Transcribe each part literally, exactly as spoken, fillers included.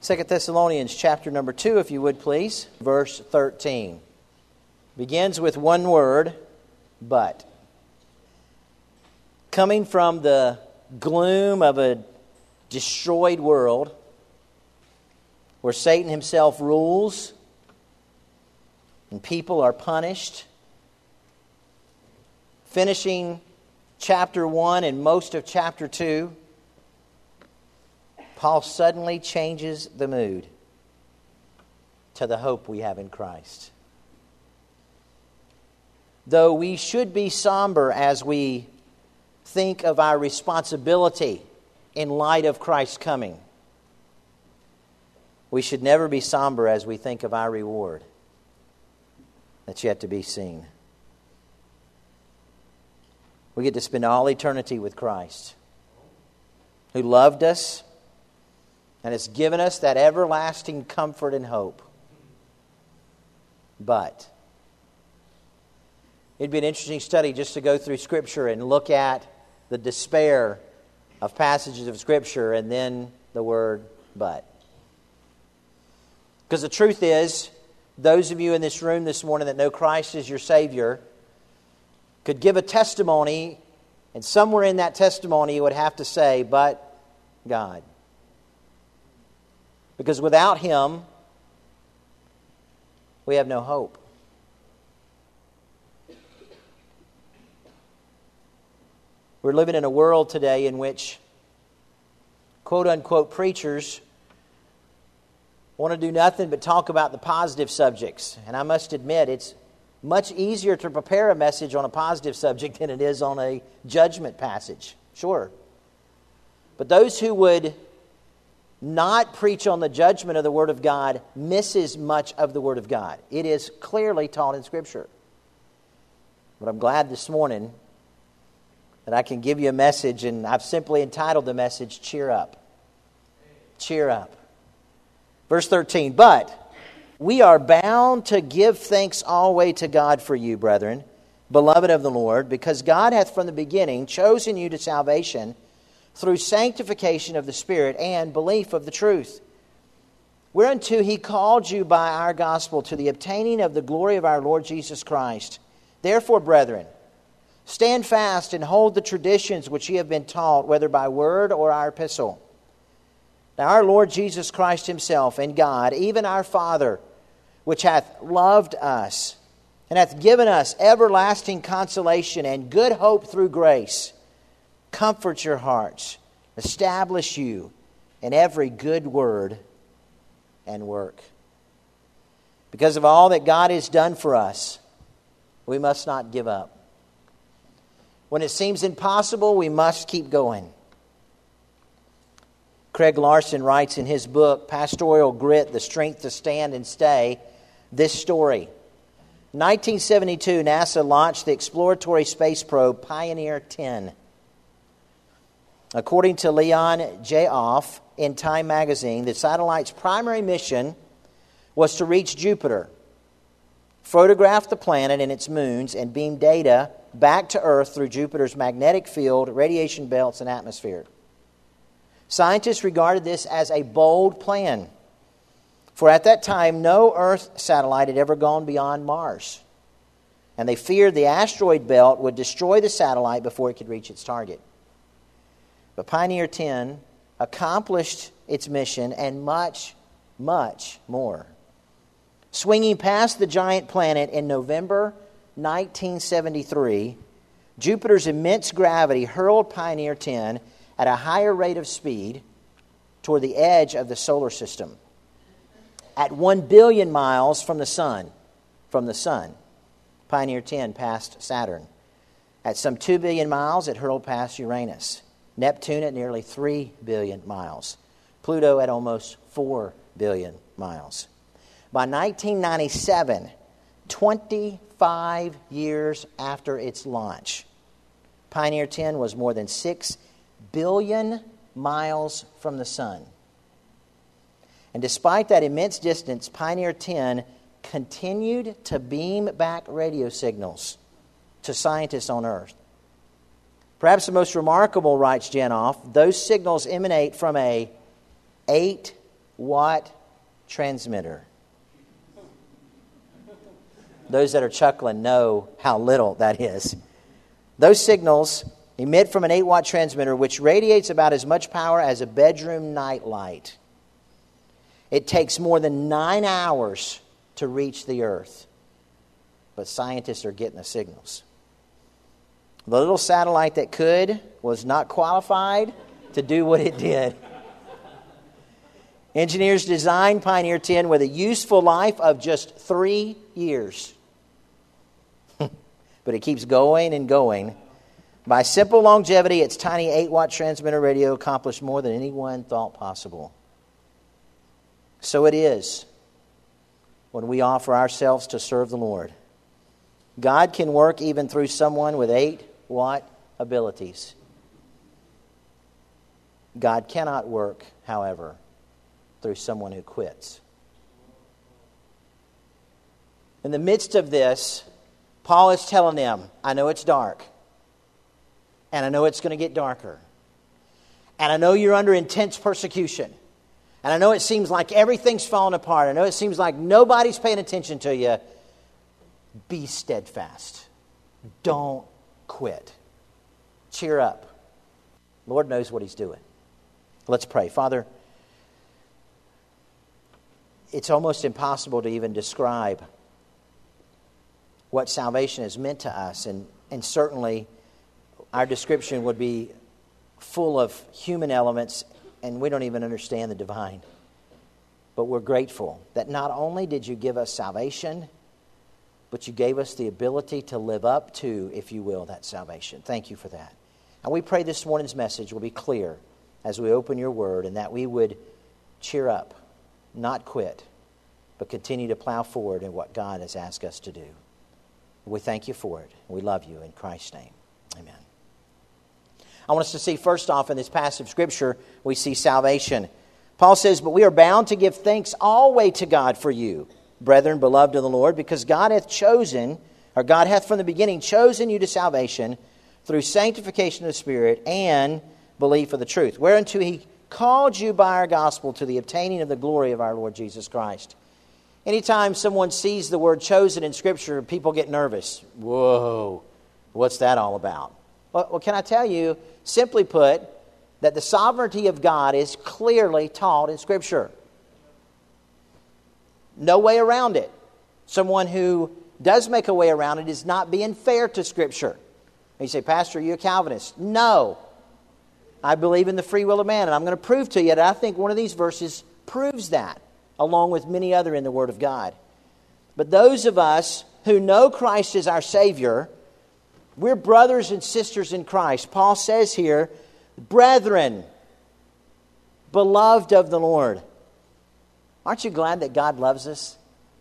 Second Thessalonians chapter number two, if you would please, verse thirteen. Begins with one word, but. Coming from the gloom of a destroyed world, where Satan himself rules and people are punished, finishing chapter one and most of chapter two, Paul suddenly changes the mood to the hope we have in Christ. Though we should be somber as we think of our responsibility in light of Christ's coming, we should never be somber as we think of our reward that's yet to be seen. We get to spend all eternity with Christ, who loved us and has given us that everlasting comfort and hope. But it'd be an interesting study just to go through Scripture and look at the despair of passages of Scripture and then the word but. Because the truth is, those of you in this room this morning that know Christ as your Savior could give a testimony, and somewhere in that testimony you would have to say, but God. Because without Him, we have no hope. We're living in a world today in which quote-unquote preachers want to do nothing but talk about the positive subjects. And I must admit, it's much easier to prepare a message on a positive subject than it is on a judgment passage. Sure. But those who would not preach on the judgment of the Word of God misses much of the Word of God. It is clearly taught in Scripture. But I'm glad this morning that I can give you a message, and I've simply entitled the message, Cheer Up. Cheer up. Verse thirteen, but we are bound to give thanks always to God for you, brethren, beloved of the Lord, because God hath from the beginning chosen you to salvation through sanctification of the Spirit and belief of the truth, whereunto He called you by our gospel to the obtaining of the glory of our Lord Jesus Christ. Therefore, brethren, stand fast and hold the traditions which ye have been taught, whether by word or our epistle. Now our Lord Jesus Christ Himself and God, even our Father, which hath loved us, and hath given us everlasting consolation and good hope through grace, comfort your hearts, establish you in every good word and work. Because of all that God has done for us, we must not give up. When it seems impossible, we must keep going. Craig Larson writes in his book, Pastoral Grit, The Strength to Stand and Stay, this story. nineteen seventy-two, NASA launched the exploratory space probe Pioneer ten. According to Leon J. Off in Time magazine, the satellite's primary mission was to reach Jupiter, photograph the planet and its moons, and beam data back to Earth through Jupiter's magnetic field, radiation belts, and atmosphere. Scientists regarded this as a bold plan, for at that time no Earth satellite had ever gone beyond Mars, and they feared the asteroid belt would destroy the satellite before it could reach its target. But Pioneer ten accomplished its mission and much, much more. Swinging past the giant planet in November nineteen seventy-three, Jupiter's immense gravity hurled Pioneer ten at a higher rate of speed toward the edge of the solar system. At one billion miles from the sun, from the sun, Pioneer ten passed Saturn. At some two billion miles, it hurled past Uranus. Neptune at nearly three billion miles. Pluto at almost four billion miles. By nineteen ninety-seven, twenty-five years after its launch, Pioneer ten was more than six billion miles from the sun. And despite that immense distance, Pioneer ten continued to beam back radio signals to scientists on Earth. Perhaps the most remarkable, writes Janoff, those signals emanate from a eight watt transmitter. Those that are chuckling know how little that is. Those signals emit from an eight watt transmitter which radiates about as much power as a bedroom night light. It takes more than nine hours to reach the earth. But scientists are getting the signals. The little satellite that could was not qualified to do what it did. Engineers designed Pioneer ten with a useful life of just three years. But it keeps going and going. By simple longevity, its tiny eight watt transmitter radio accomplished more than anyone thought possible. So it is when we offer ourselves to serve the Lord. God can work even through someone with eight watt abilities. God cannot work, however, through someone who quits. In the midst of this, Paul is telling them, I know it's dark, and I know it's going to get darker, and I know you're under intense persecution, and I know it seems like everything's falling apart. I know it seems like nobody's paying attention to you. Be steadfast. Don't quit. Cheer up. Lord knows what He's doing. Let's pray. Father, it's almost impossible to even describe what salvation has meant to us, and, and certainly our description would be full of human elements, and we don't even understand the divine. But we're grateful that not only did you give us salvation, but you gave us the ability to live up to, if you will, that salvation. Thank you for that. And we pray this morning's message will be clear as we open your word, and that we would cheer up, not quit, but continue to plow forward in what God has asked us to do. We thank you for it. We love you in Christ's name. Amen. I want us to see, first off, in this passage of Scripture, we see salvation. Paul says, but we are bound to give thanks always to God for you, brethren, beloved of the Lord, because God hath chosen, or God hath from the beginning chosen you to salvation through sanctification of the Spirit and belief of the truth, whereunto He called you by our gospel to the obtaining of the glory of our Lord Jesus Christ. Anytime someone sees the word chosen in Scripture, people get nervous. Whoa, what's that all about? Well, well, can I tell you, simply put, that the sovereignty of God is clearly taught in Scripture. No way around it. Someone who does make a way around it is not being fair to Scripture. And you say, Pastor, are you a Calvinist? No. I believe in the free will of man, and I'm going to prove to you that I think one of these verses proves that, along with many other in the Word of God. But those of us who know Christ as our Savior, we're brothers and sisters in Christ. Paul says here, brethren, beloved of the Lord. Aren't you glad that God loves us?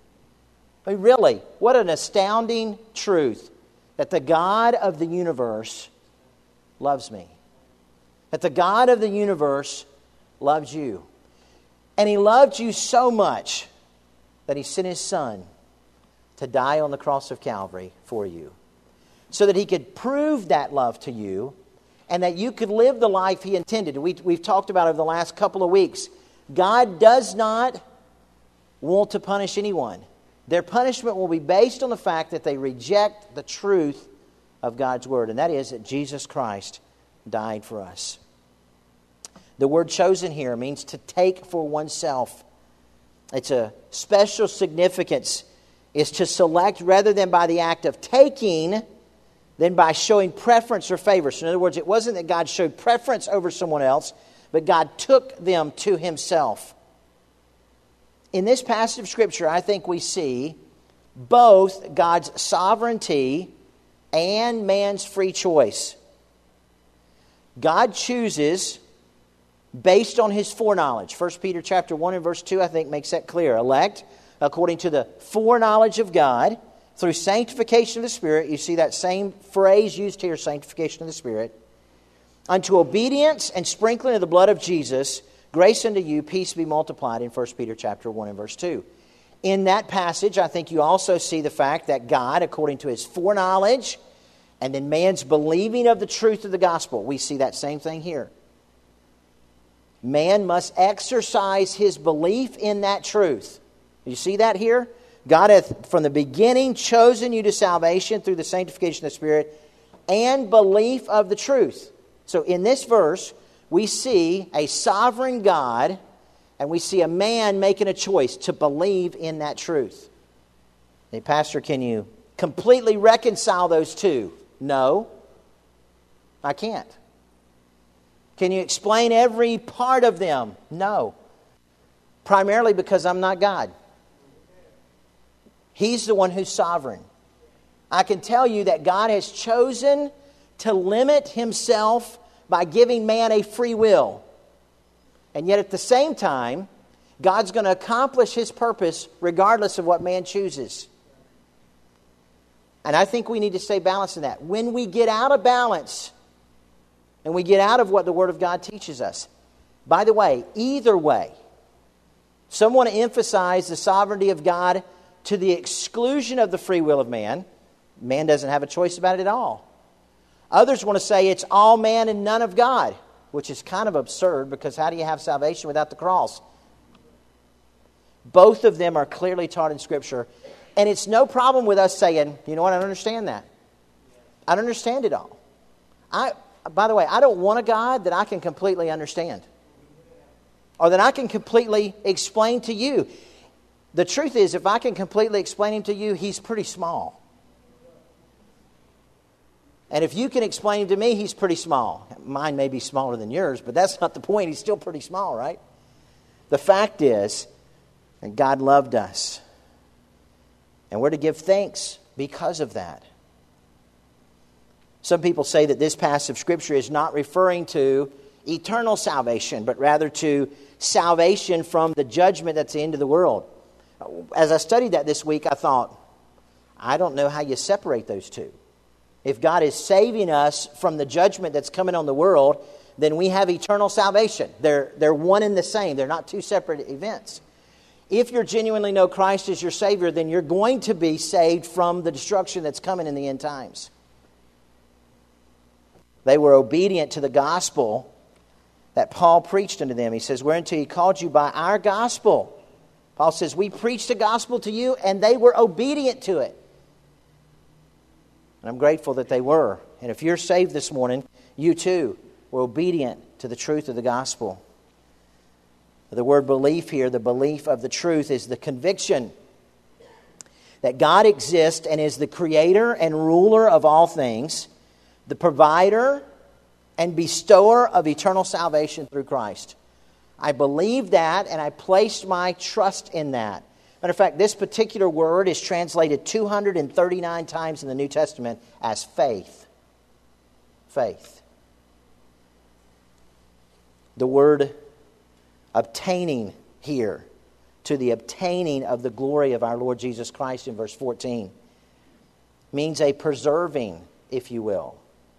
I mean, really, what an astounding truth that the God of the universe loves me. That the God of the universe loves you. And He loved you so much that He sent His Son to die on the cross of Calvary for you, so that He could prove that love to you and that you could live the life He intended. We, we've talked about over the last couple of weeks. God does not want to punish anyone. Their punishment will be based on the fact that they reject the truth of God's Word, and that is that Jesus Christ died for us. The word chosen here means to take for oneself. It's a special significance. It's to select rather than by the act of taking, than by showing preference or favor. So in other words, it wasn't that God showed preference over someone else, but God took them to Himself. In this passage of Scripture, I think we see both God's sovereignty and man's free choice. God chooses based on His foreknowledge. First Peter chapter one and verse two, I think, makes that clear. Elect according to the foreknowledge of God through sanctification of the Spirit. You see that same phrase used here, sanctification of the Spirit. Unto obedience and sprinkling of the blood of Jesus, grace unto you, peace be multiplied in First Peter chapter one and verse two. In that passage, I think you also see the fact that God, according to His foreknowledge, and then man's believing of the truth of the gospel, we see that same thing here. Man must exercise his belief in that truth. You see that here? God hath from the beginning chosen you to salvation through the sanctification of the Spirit and belief of the truth. So in this verse, we see a sovereign God and we see a man making a choice to believe in that truth. Hey, Pastor, can you completely reconcile those two? No, I can't. Can you explain every part of them? No. Primarily because I'm not God. He's the one who's sovereign. I can tell you that God has chosen to limit Himself by giving man a free will. And yet at the same time, God's going to accomplish His purpose regardless of what man chooses. And I think we need to stay balanced in that. When we get out of balance and we get out of what the Word of God teaches us, by the way, either way, some want to emphasize the sovereignty of God to the exclusion of the free will of man. Man doesn't have a choice about it at all. Others want to say it's all man and none of God, which is kind of absurd because how do you have salvation without the cross? Both of them are clearly taught in Scripture. And it's no problem with us saying, you know what, I don't understand that. I don't understand it all. I, by the way, I don't want a God that I can completely understand. Or that I can completely explain to you. The truth is, if I can completely explain Him to you, He's pretty small. And if you can explain Him to me, He's pretty small. Mine may be smaller than yours, but that's not the point. He's still pretty small, right? The fact is that God loved us. And we're to give thanks because of that. Some people say that this passage of Scripture is not referring to eternal salvation, but rather to salvation from the judgment that's the end of the world. As I studied that this week, I thought, I don't know how you separate those two. If God is saving us from the judgment that's coming on the world, then we have eternal salvation. They're, they're one and the same. They're not two separate events. If you genuinely know Christ as your Savior, then you're going to be saved from the destruction that's coming in the end times. They were obedient to the gospel that Paul preached unto them. He says, whereunto He called you by our gospel. Paul says, we preached the gospel to you, and they were obedient to it. And I'm grateful that they were. And if you're saved this morning, you too were obedient to the truth of the gospel. The word belief here, the belief of the truth, is the conviction that God exists and is the creator and ruler of all things, the provider and bestower of eternal salvation through Christ. I believe that and I placed my trust in that. Matter of fact, this particular word is translated two hundred thirty-nine times in the New Testament as faith. Faith. The word obtaining here, to the obtaining of the glory of our Lord Jesus Christ in verse fourteen, means a preserving, if you will.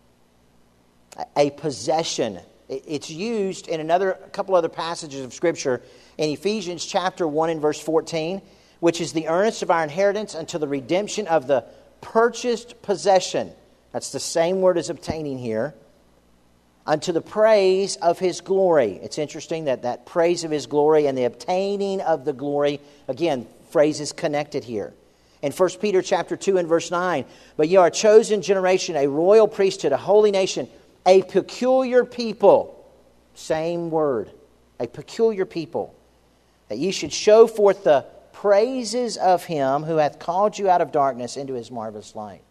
A possession. It's used in another a couple other passages of Scripture in Ephesians chapter one and verse fourteen, which is the earnest of our inheritance unto the redemption of the purchased possession. That's the same word as obtaining here. Unto the praise of His glory. It's interesting that that praise of His glory and the obtaining of the glory, again, phrases connected here. In First Peter chapter two and verse nine, but ye are a chosen generation, a royal priesthood, a holy nation, a peculiar people. Same word. A peculiar people. That ye should show forth the praises of Him who hath called you out of darkness into His marvelous light.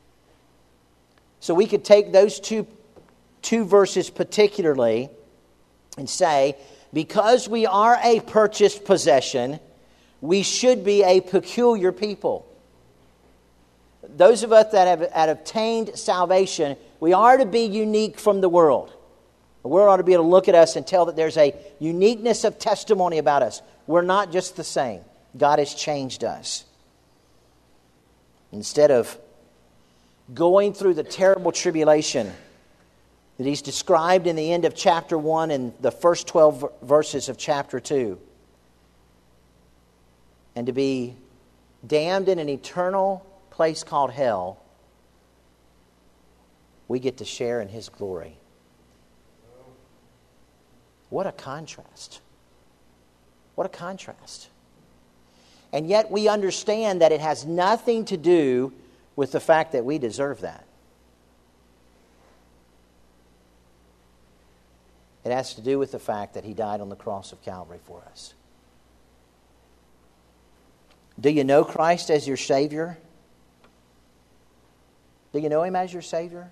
So we could take those two Two verses particularly and say, because we are a purchased possession, we should be a peculiar people. Those of us that have, have obtained salvation, we are to be unique from the world. The world ought to be able to look at us and tell that there's a uniqueness of testimony about us. We're not just the same. God has changed us. Instead of going through the terrible tribulation that He's described in the end of chapter one and the first twelve verses of chapter two. And to be damned in an eternal place called hell, we get to share in His glory. What a contrast. What a contrast. And yet we understand that it has nothing to do with the fact that we deserve that. It has to do with the fact that He died on the cross of Calvary for us. Do you know Christ as your Savior? Do you know Him as your Savior?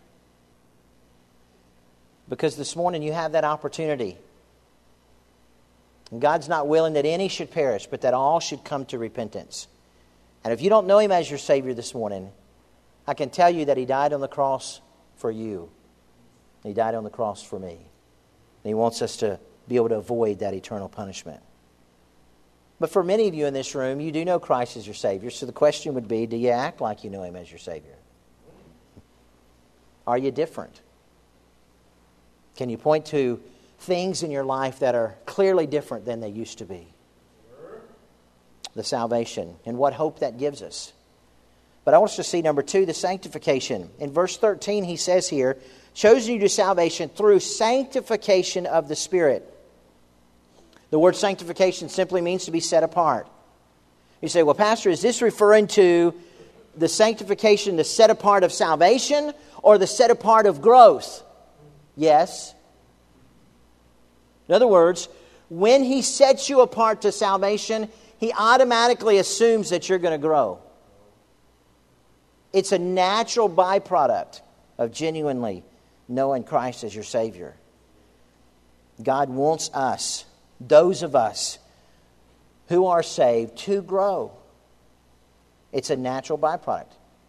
Because this morning you have that opportunity. And God's not willing that any should perish, but that all should come to repentance. And if you don't know Him as your Savior this morning, I can tell you that He died on the cross for you. He died on the cross for me. And He wants us to be able to avoid that eternal punishment. But for many of you in this room, you do know Christ as your Savior. So the question would be, do you act like you know Him as your Savior? Are you different? Can you point to things in your life that are clearly different than they used to be? The salvation and what hope that gives us. But I want us to see number two, the sanctification. In verse thirteen, he says here, chosen you to salvation through sanctification of the Spirit. The word sanctification simply means to be set apart. You say, well, Pastor, is this referring to the sanctification, the set apart of salvation, or the set apart of growth? Yes. In other words, when He sets you apart to salvation, He automatically assumes that you're going to grow. It's a natural byproduct of genuinely knowing Christ as your Savior. God wants us, those of us who are saved, to grow. It's a natural byproduct.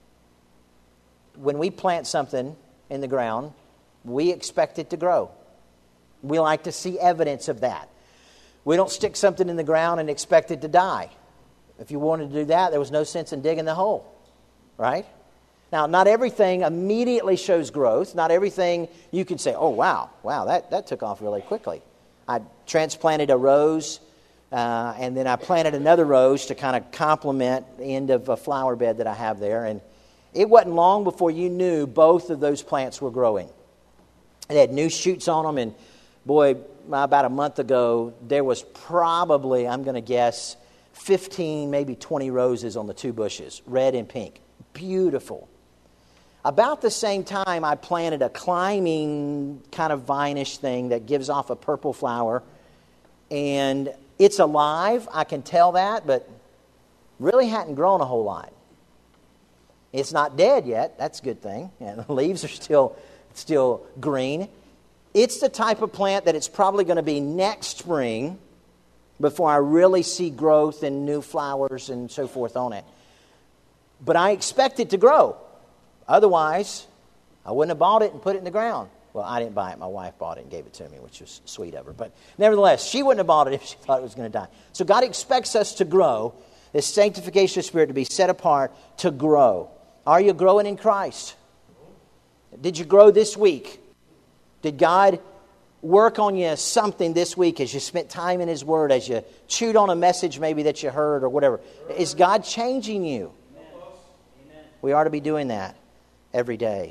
When we plant something in the ground, we expect it to grow. We like to see evidence of that. We don't stick something in the ground and expect it to die. If you wanted to do that, there was no sense in digging the hole. Right? Now, not everything immediately shows growth. Not everything you can say, oh, wow, wow, that, that took off really quickly. I transplanted a rose, uh, and then I planted another rose to kind of complement the end of a flower bed that I have there. And it wasn't long before you knew both of those plants were growing. It had new shoots on them, and boy, about a month ago, there was probably, I'm going to guess, fifteen, maybe twenty roses on the two bushes, red and pink. Beautiful. About the same time, I planted a climbing kind of vine-ish thing that gives off a purple flower. And it's alive, I can tell that, but really hadn't grown a whole lot. It's not dead yet. That's a good thing. And the leaves are still, still green. It's the type of plant that it's probably going to be next spring before I really see growth and new flowers and so forth on it. But I expect it to grow. Otherwise, I wouldn't have bought it and put it in the ground. Well, I didn't buy it. My wife bought it and gave it to me, which was sweet of her. But nevertheless, she wouldn't have bought it if she thought it was going to die. So God expects us to grow, this sanctification of spirit to be set apart to grow. Are you growing in Christ? Did you grow this week? Did God work on you something this week as you spent time in His Word, as you chewed on a message maybe that you heard or whatever? Is God changing you? Amen. We are to be doing that every day.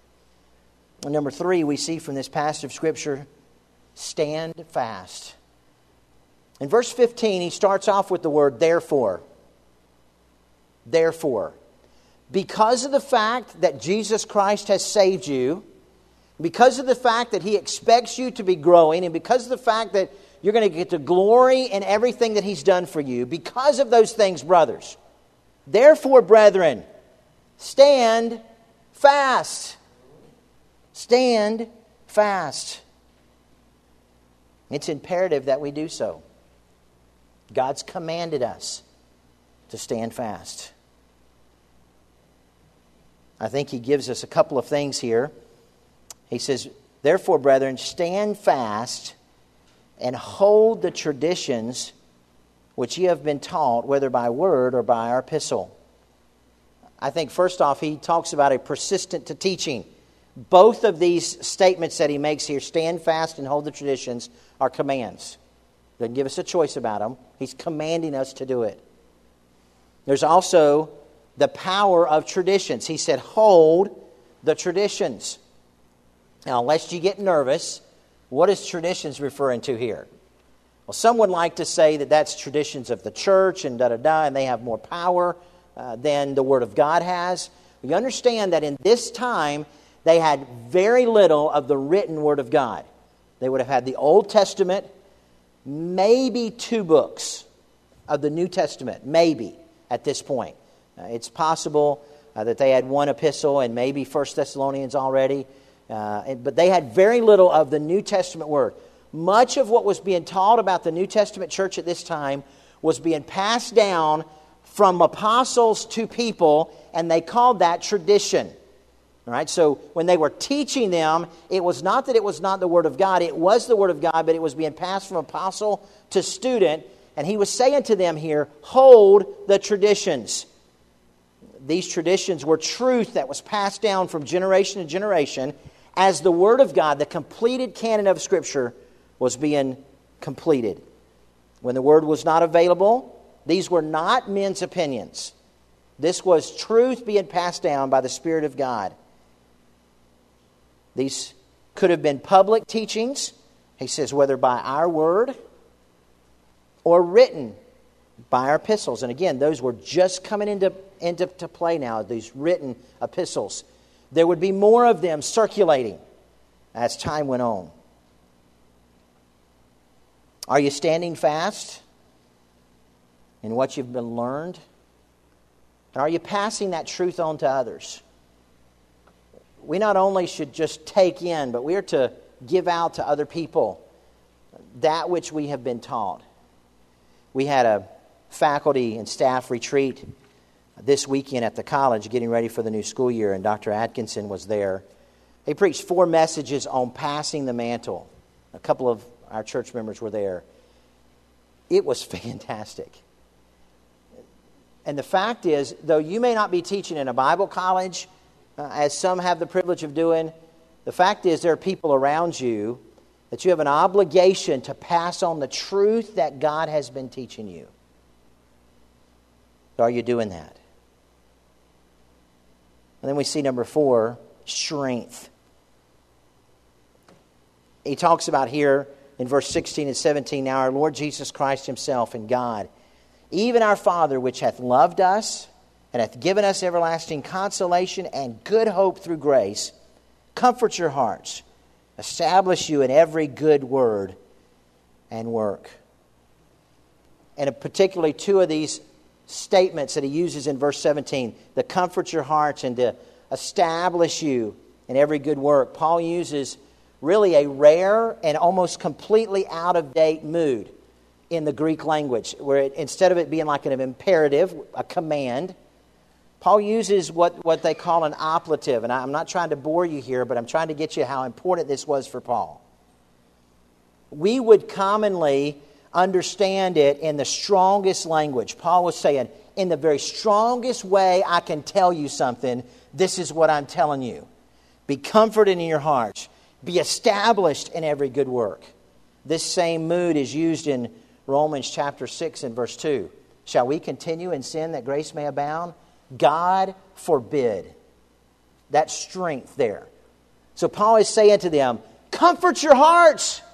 And number three, we see from this passage of Scripture, stand fast. In verse fifteen, he starts off with the word therefore. Therefore. Because of the fact that Jesus Christ has saved you, because of the fact that He expects you to be growing, and because of the fact that you're going to get to glory in everything that He's done for you, because of those things, brothers, therefore, brethren, stand fast. Stand fast. It's imperative that we do so. God's commanded us to stand fast. I think He gives us a couple of things here. He says, therefore, brethren, stand fast and hold the traditions which ye have been taught, whether by word or by our epistle. I think first off, he talks about a persistent to teaching. Both of these statements that he makes here, stand fast and hold the traditions, are commands. Doesn't give us a choice about them. He's commanding us to do it. There's also the power of traditions. He said, hold the traditions. Now, lest you get nervous, What is traditions referring to here? Well, some would like to say that that's traditions of the church and da-da-da, and they have more power uh, than the Word of God has. You understand that in this time, they had very little of the written Word of God. They would have had the Old Testament, maybe two books of the New Testament, maybe at this point. Uh, it's possible uh, that they had one epistle and maybe First Thessalonians already. Uh, and, but they had very little of the New Testament Word. Much of what was being taught about the New Testament church at this time was being passed down from apostles to people, and they called that tradition. All right, so when they were teaching them, it was not that it was not the Word of God. It was the Word of God, but it was being passed from apostle to student. And he was saying to them here, hold the traditions. These traditions were truth that was passed down from generation to generation as the Word of God, the completed canon of Scripture, was being completed. When the Word was not available, these were not men's opinions. This was truth being passed down by the Spirit of God. These could have been public teachings, he says, whether by our word or written by our epistles. And again, those were just coming into, into to play now, these written epistles. There would be more of them circulating as time went on. Are you standing fast in what you've been learned? And are you passing that truth on to others? We not only should just take in, but we are to give out to other people that which we have been taught. We had a faculty and staff retreat this weekend at the college getting ready for the new school year, and Doctor Atkinson was there. He preached four messages on passing the mantle. A couple of our church members were there. It was fantastic. And the fact is, though you may not be teaching in a Bible college, uh, as some have the privilege of doing, the fact is there are people around you that you have an obligation to pass on the truth that God has been teaching you. So are you doing that? And then we see number four, strength. He talks about here in verse sixteen and seventeen, now our Lord Jesus Christ himself and God, even our Father, which hath loved us and hath given us everlasting consolation and good hope through grace, comfort your hearts, establish you in every good word and work. And particularly two of these statements that he uses in verse seventeen, the comfort your hearts and to establish you in every good work. Paul uses really a rare and almost completely out-of-date mood in the Greek language, where it, instead of it being like an imperative, a command, Paul uses what, what they call an operative. And I'm not trying to bore you here, but I'm trying to get you how important this was for Paul. We would commonly understand it in the strongest language. Paul was saying, in the very strongest way I can tell you something, this is what I'm telling you. Be comforted in your hearts. Be established in every good work. This same mood is used in Romans chapter six and verse two. Shall we continue in sin that grace may abound? God forbid. That strength there. So Paul is saying to them, comfort your hearts.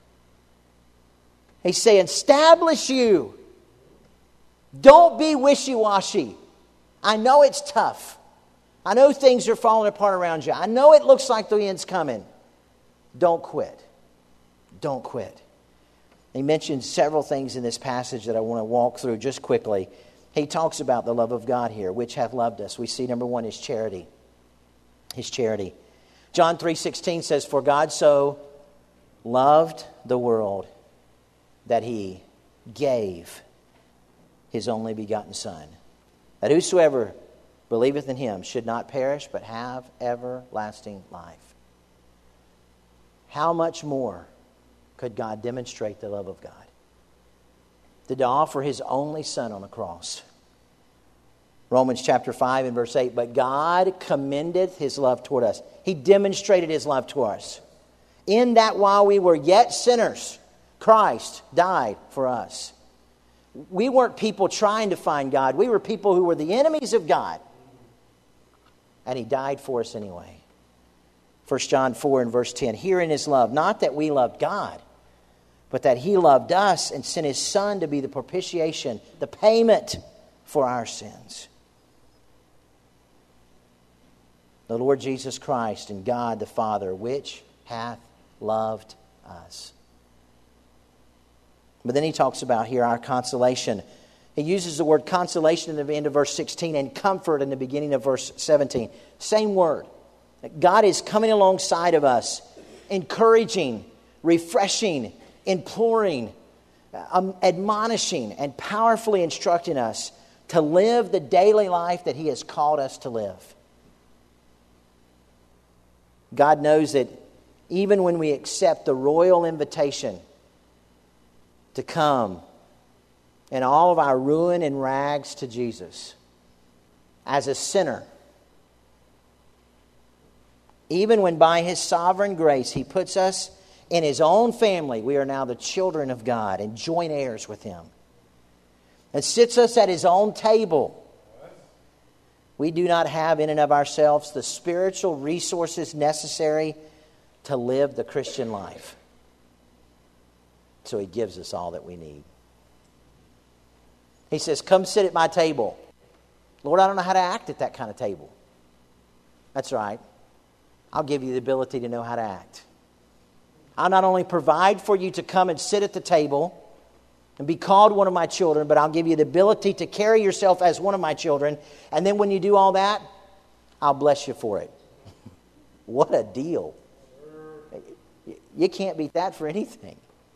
He's saying, establish you. Don't be wishy-washy. I know it's tough. I know things are falling apart around you. I know it looks like the end's coming. Don't quit. Don't quit. He mentions several things in this passage that I want to walk through just quickly. He talks about the love of God here, which hath loved us. We see number one is charity. His charity. John three sixteen says, for God so loved the world that he gave his only begotten Son, that whosoever believeth in him should not perish, but have everlasting life. How much more could God demonstrate the love of God? To offer his only Son on the cross. Romans chapter five and verse eight, but God commendeth his love toward us. He demonstrated his love toward us. In that while we were yet sinners, Christ died for us. We weren't people trying to find God. We were people who were the enemies of God. And he died for us anyway. First John four and verse ten. Herein is love, not that we loved God, but that He loved us and sent His Son to be the propitiation, the payment for our sins. The Lord Jesus Christ and God the Father, which hath loved us. But then he talks about here our consolation. He uses the word consolation in the end of verse sixteen and comfort in the beginning of verse seventeen. Same word. God is coming alongside of us, encouraging, refreshing, imploring, um, admonishing, and powerfully instructing us to live the daily life that He has called us to live. God knows that even when we accept the royal invitation to come in all of our ruin and rags to Jesus as a sinner, even when by His sovereign grace He puts us in His own family, we are now the children of God and joint heirs with Him, and sits us at His own table, we do not have in and of ourselves the spiritual resources necessary to live the Christian life. So He gives us all that we need. He says, come sit at my table. Lord, I don't know how to act at that kind of table. That's right. I'll give you the ability to know how to act. I'll not only provide for you to come and sit at the table and be called one of my children, but I'll give you the ability to carry yourself as one of my children. And then when you do all that, I'll bless you for it. What a deal. You can't beat that for anything.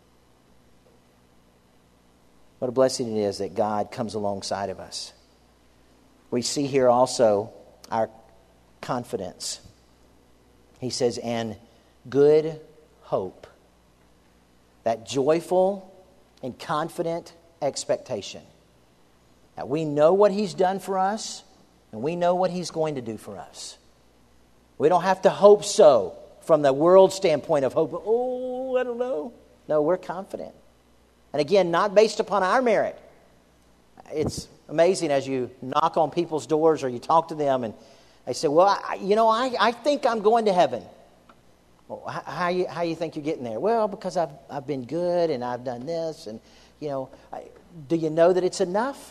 What a blessing it is that God comes alongside of us. We see here also our confidence. He says, and good hope. That joyful and confident expectation. That we know what He's done for us, and we know what He's going to do for us. We don't have to hope so from the world standpoint of hope. Oh, I don't know. No, we're confident. And again, not based upon our merit. It's amazing as you knock on people's doors or you talk to them and they say, well, I, you know, I, I think I'm going to heaven. Well, how, how you how you think you're getting there? Well, because I've I've been good and I've done this, and you know, I, do you know that it's enough?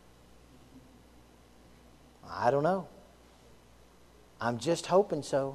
I don't know. I'm just hoping so.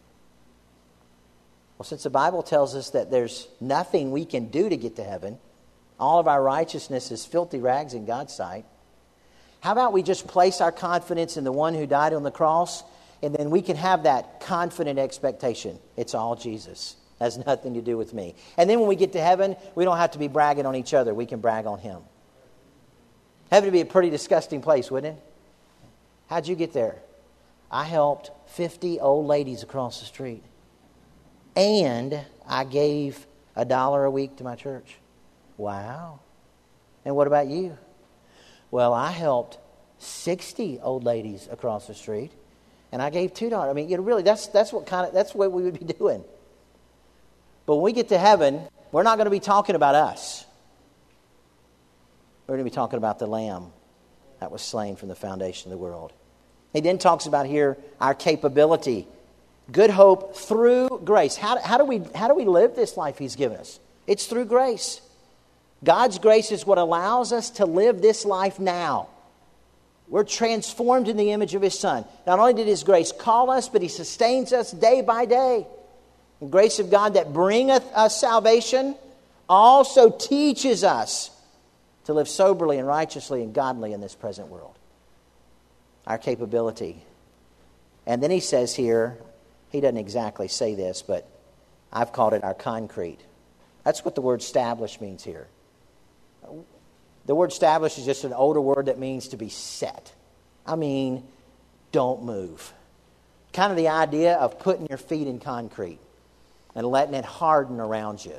Well, since the Bible tells us that there's nothing we can do to get to heaven, all of our righteousness is filthy rags in God's sight. How about we just place our confidence in the one who died on the cross, and then we can have that confident expectation. It's all Jesus. It has nothing to do with me. And then when we get to heaven, we don't have to be bragging on each other. We can brag on Him. Heaven would be a pretty disgusting place, wouldn't it? How'd you get there? I helped fifty old ladies across the street. And I gave a dollar a week to my church. Wow. And what about you? Well, I helped sixty old ladies across the street, and I gave two dollars. I mean, you know, really, that's that's what kind of that's what we would be doing. But when we get to heaven, we're not going to be talking about us. We're going to be talking about the Lamb that was slain from the foundation of the world. He then talks about here our capability, good hope through grace. How, how do we how do we live this life He's given us? It's through grace. God's grace is what allows us to live this life now. We're transformed in the image of His Son. Not only did His grace call us, but He sustains us day by day. The grace of God that bringeth us salvation also teaches us to live soberly and righteously and godly in this present world. Our capability. And then he says here, he doesn't exactly say this, but I've called it our concrete. That's what the word establish means here. The word establish is just an older word that means to be set. I mean, don't move. Kind of the idea of putting your feet in concrete and letting it harden around you.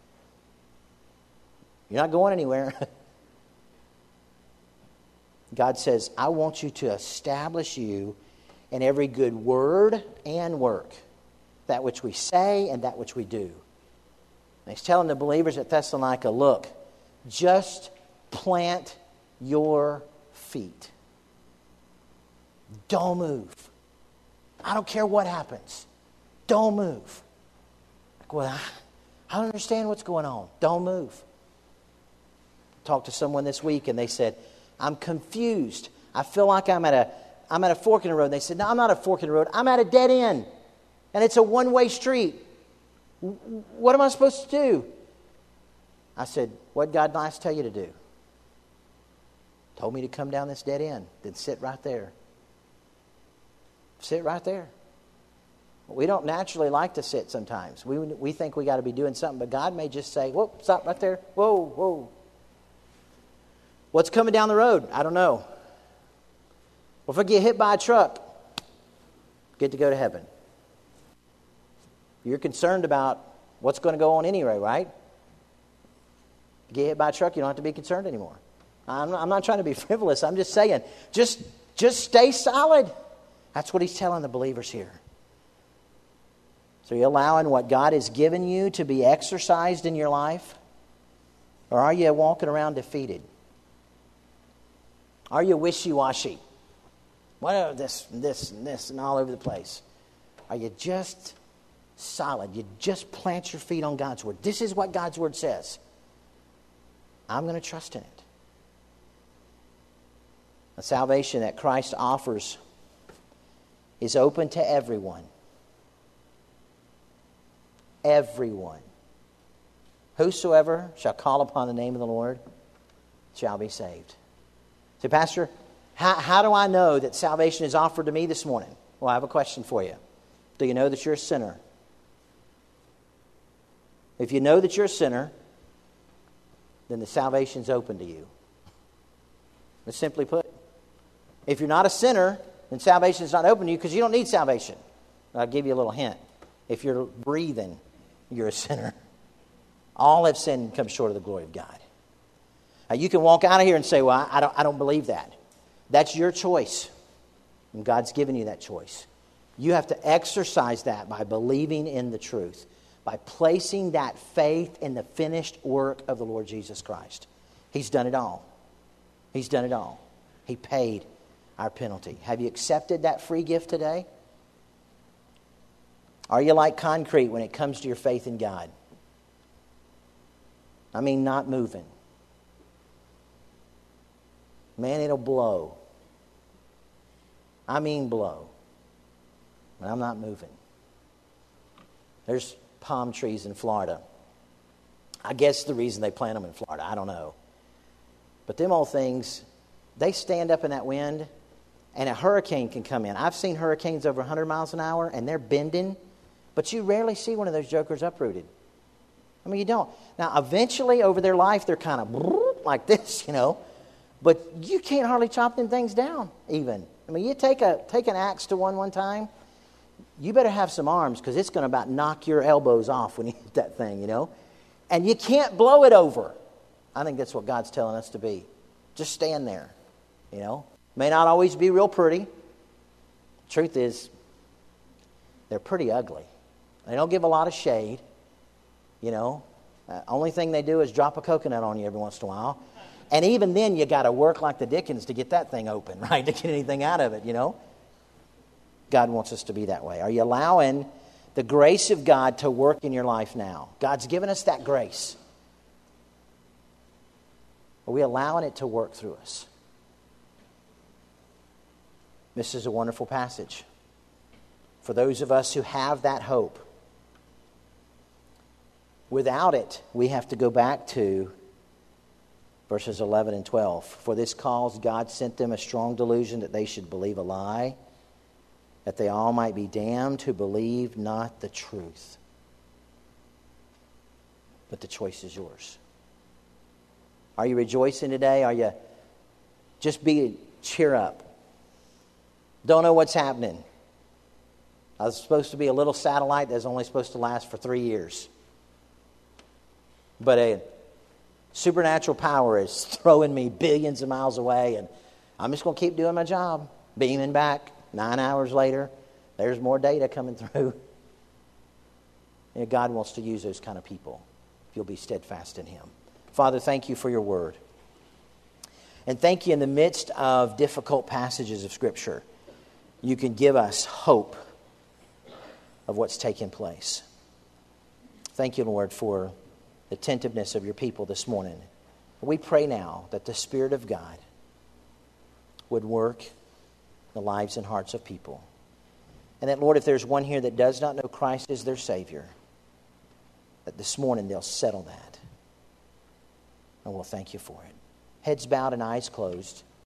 You're not going anywhere. God says, I want you to establish you in every good word and work, that which we say and that which we do. And he's telling the believers at Thessalonica, look, just plant your feet. Don't move. I don't care what happens. Don't move. Like, well, I, I don't understand what's going on. Don't move. Talked to someone this week and they said, I'm confused. I feel like I'm at a I'm at a fork in the road. And they said, no, I'm not at a fork in the road. I'm at a dead end. And it's a one-way street. What am I supposed to do? I said, what did God last tell you to do? Told me to come down this dead end. Then sit right there. Sit right there. We don't naturally like to sit sometimes. We we think we got to be doing something, but God may just say, whoa, stop right there. Whoa, whoa. What's coming down the road? I don't know. Well, if I get hit by a truck, get to go to heaven. You're concerned about what's going to go on anyway, right? You get hit by a truck, you don't have to be concerned anymore. I'm not, I'm not trying to be frivolous. I'm just saying, just, just stay solid. That's what he's telling the believers here. So are you allowing what God has given you to be exercised in your life? Or are you walking around defeated? Are you wishy-washy? What this, this, and this, and all over the place? Are you just solid? You just plant your feet on God's Word. This is what God's Word says. I'm going to trust in it. The salvation that Christ offers is open to everyone. Everyone. Whosoever shall call upon the name of the Lord shall be saved. So, Pastor, how, how do I know that salvation is offered to me this morning? Well, I have a question for you. Do you know that you're a sinner? If you know that you're a sinner, then the salvation's open to you. That's simply put. If you're not a sinner, then salvation is not open to you because you don't need salvation. I'll give you a little hint. If you're breathing, you're a sinner. All have sinned and come short of the glory of God. Now, you can walk out of here and say, well, I don't, I don't believe that. That's your choice. And God's given you that choice. You have to exercise that by believing in the truth, by placing that faith in the finished work of the Lord Jesus Christ. He's done it all. He's done it all. He paid our penalty. Have you accepted that free gift today? Are you like concrete when it comes to your faith in God? I mean, not moving. Man, it'll blow. I mean blow. But I'm not moving. There's palm trees in Florida. I guess the reason they plant them in Florida, I don't know. But them old things, they stand up in that wind, and a hurricane can come in. I've seen hurricanes over one hundred miles an hour, and they're bending, but you rarely see one of those jokers uprooted. I mean, you don't. Now, eventually, over their life, they're kind of like this, you know. But you can't hardly chop them things down, even. I mean, you take a take an axe to one one time, you better have some arms because it's going to about knock your elbows off when you hit that thing, you know. And you can't blow it over. I think that's what God's telling us to be. Just stand there, you know. May not always be real pretty. Truth is, they're pretty ugly. They don't give a lot of shade, you know. Uh, only thing they do is drop a coconut on you every once in a while. And even then, you got to work like the Dickens to get that thing open, right? To get anything out of it, you know. God wants us to be that way. Are you allowing the grace of God to work in your life now? God's given us that grace. Are we allowing it to work through us? This is a wonderful passage for those of us who have that hope. Without it, we have to go back to verses eleven and twelve. For this cause God sent them a strong delusion that they should believe a lie, that they all might be damned who believe not the truth. But the choice is yours. Are you rejoicing today? Are you just be cheer up? Don't know what's happening. I was supposed to be a little satellite that's only supposed to last for three years. But a supernatural power is throwing me billions of miles away, and I'm just going to keep doing my job. Beaming back nine hours later, there's more data coming through. You know, God wants to use those kind of people if you'll be steadfast in Him. Father, thank you for your word. And thank you in the midst of difficult passages of Scripture, you can give us hope. of what's taken place. Thank you, Lord, for the attentiveness of your people this morning. We pray now that the Spirit of God would work in the lives and hearts of people. And that, Lord, if there's one here that does not know Christ as their Savior, that this morning they'll settle that. And we'll thank you for it. Heads bowed and eyes closed.